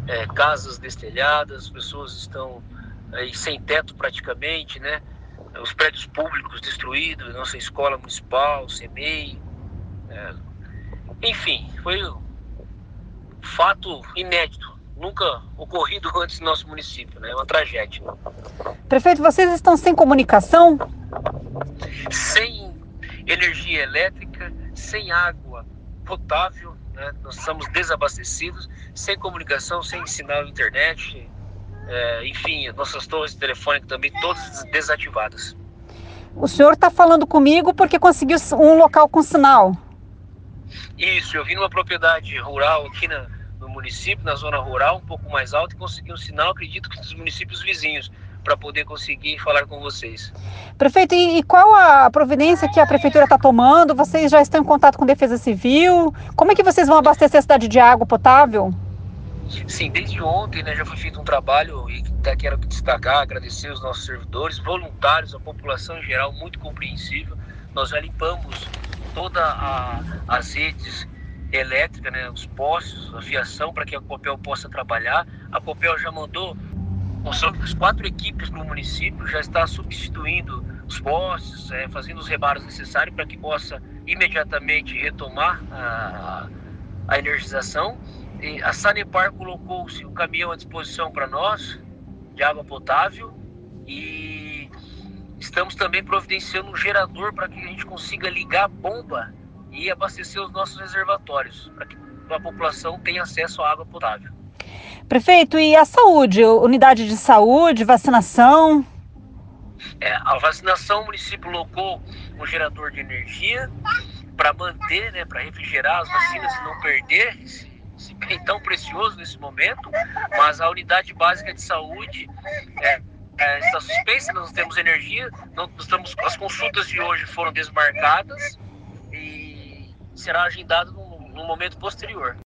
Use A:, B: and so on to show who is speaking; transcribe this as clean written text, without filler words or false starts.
A: casas destelhadas, as pessoas estão aí sem teto praticamente, né? Os prédios públicos destruídos, nossa escola municipal, CEMEI, enfim, foi um fato inédito, nunca ocorrido antes no nosso município, né? É uma tragédia.
B: Prefeito, vocês estão sem comunicação?
A: Sem energia elétrica, sem água potável, né? Nós estamos desabastecidos, sem comunicação, sem sinal de internet, enfim, nossas torres telefônicas também todas desativadas.
B: O senhor está falando comigo porque conseguiu um local com sinal.
A: Isso, eu vim numa propriedade rural aqui no município, na zona rural, um pouco mais alta, e consegui um sinal, acredito que dos municípios vizinhos, para poder conseguir falar com vocês.
B: Prefeito, e qual a providência que a prefeitura está tomando? Vocês já estão em contato com a Defesa Civil? Como é que vocês vão abastecer a cidade de água potável?
A: Sim, desde ontem, né, já foi feito um trabalho e quero destacar, agradecer os nossos servidores, voluntários, a população em geral, muito compreensível. Nós já limpamos todas as redes elétricas, né, os postes, a fiação, para que a Copel possa trabalhar. A Copel já mandou as 4 equipes no município, já está substituindo os postes, fazendo os reparos necessários para que possa imediatamente retomar a energização. E a Sanepar colocou-se um caminhão à disposição para nós, de água potável, e estamos também providenciando um gerador para que a gente consiga ligar a bomba e abastecer os nossos reservatórios, para que a população tenha acesso à água potável.
B: Prefeito, e a saúde? Unidade de saúde, vacinação?
A: A vacinação, o município colocou um gerador de energia para manter, né, para refrigerar as vacinas e não perder esse bem tão precioso nesse momento, mas a unidade básica de saúde está suspensa, nós não temos energia, as consultas de hoje foram desmarcadas e será agendado num momento posterior.